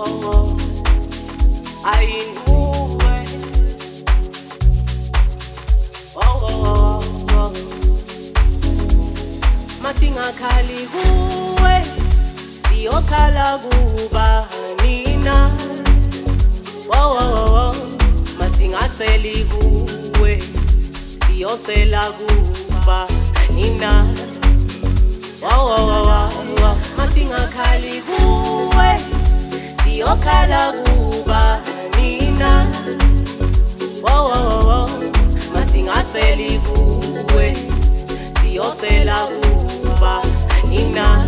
oh, ayinguwe. Oh, masingakhali kuwe, siyokhala kuba nina. Oh, masingaceli kuwe, siyocela kuba nina. Masingakhali kuwe, siyokhala kuba nina. Masingaceli kuwe, siyocela kuba nina.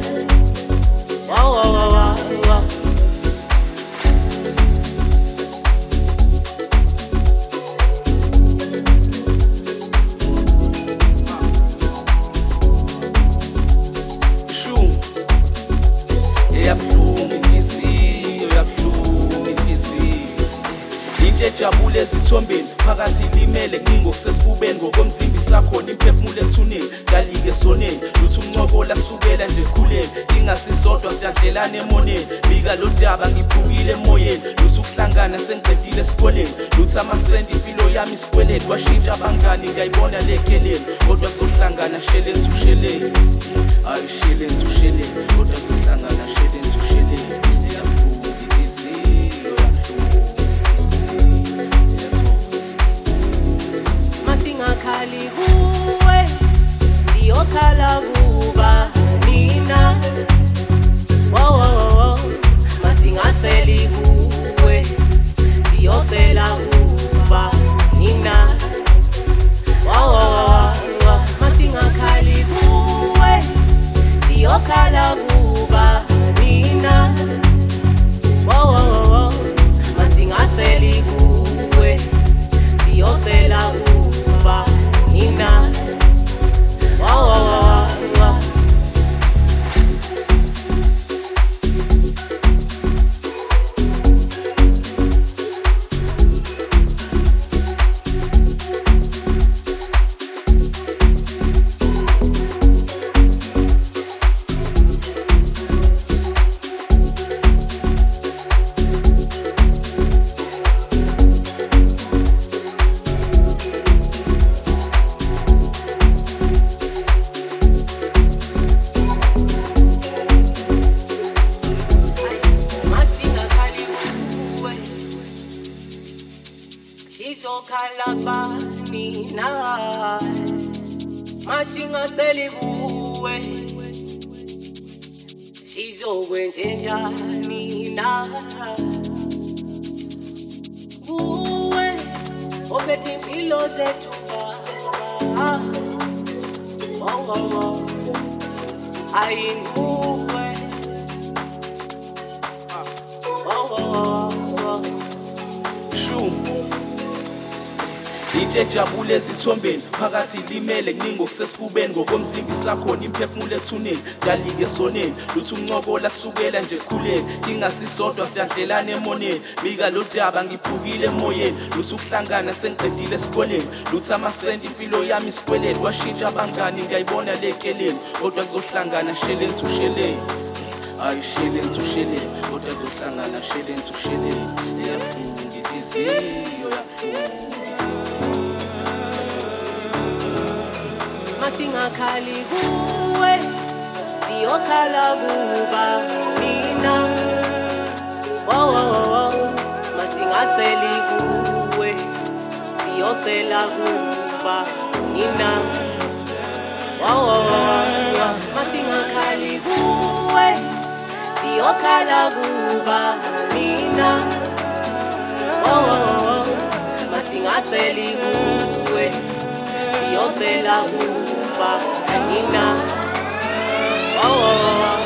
Jabule ezithombeni phakathi limele ngingokusesifubeni ngokomzimba isakhona imphefumulo ethuneni kalike soneni luthi umncokola kusukela nje ekhuleni ingasisodwa siyadlelana emoneni bika lo daba ngiphukile emoyeni luthi ukuhlangana sengiqedile esikoleni luthi amasenti impilo yami isikweleti washintsha abangani ngiyayibona lekheleni kodwa kuzohlangana shelenzi usheleni ayi shelenzi usheleni kodwa kuzohlangana shelenzi usheleni. Masingakhali kuwe, siyokhala kuba nina. Masingaceli kuwe, siyocela kuba nina. Masingakhali kuwe, siyokhala kuba nina. Masingaceli kuwe, siyocela kuba nina. Sizokhala nina, masingaceli kuwe, sizokwenzenjani na? Kuwe ophethe impilo zethu baba, ayinguwe. Jabule ezithombeni phakathi limele ngingokusesifubeni ngokomzimba isakhona imphefumulo ethuneni kalike soneni luthi umncokola kusukela nje ekhuleni ingasisodwa siyadlelana emoneni bika lo daba ngiphukile emoyeni luthi ukuhlangana sengiqedile esikoleni luthi amasenti impilo yami isikweleti washintsha abangani ngiyayibona lekheleni kodwa kuzohlangana shelenzi usheleni ayi shelenzi usheleni kodwa kuzohlangana shelenzi usheleni. Yabuhlungu inhliziyo yabuhlungu. Masingakhali kuwe, siyokhala kuba nina. Masingaceli kuwe, siyocela kuba nina. Masingakhali kuwe, siyokhala kuba nina. Masingaceli kuwe, siyocela kuba nina.